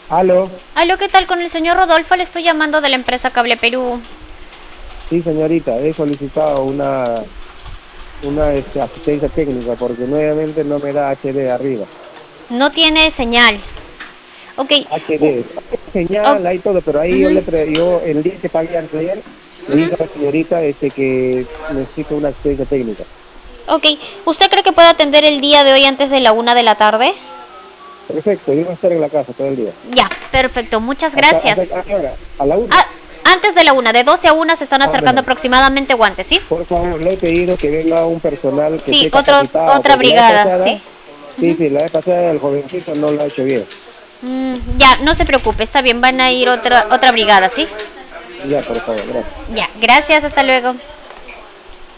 Aló, Aló, ¿qué tal con el señor Rodolfo? Le estoy llamando de la empresa Cable Perú. sí señorita, he solicitado una asistencia técnica porque nuevamente no me da HD arriba. No tiene señal. Ok. u- HD, hay o- señal, hay todo, pero ahí ujú, yo el día que pagué ayer le ujú. dije a la señorita que necesito una asistencia técnica. Ok. ¿Usted cree que puede atender el día de hoy antes de la 1 de la tarde? Perfecto, yo voy a estar en la casa todo el día. Ya, perfecto. Muchas ¿Hasta gracias. a qué hora? ¿A la una? Ah, antes de la 1, de 12 a 1 se están Ah, acercando bueno, aproximadamente guantes, ¿sí? por favor, le he pedido que venga un personal que Sí, esté capacitado otra porque la vez brigada, pasada, sí. sí, la vez pasada el jovencito no lo ha hecho bien. Ya, no se preocupe, está bien, van a ir otra brigada, ¿sí? Ya, por favor, gracias. Ya, gracias, hasta luego.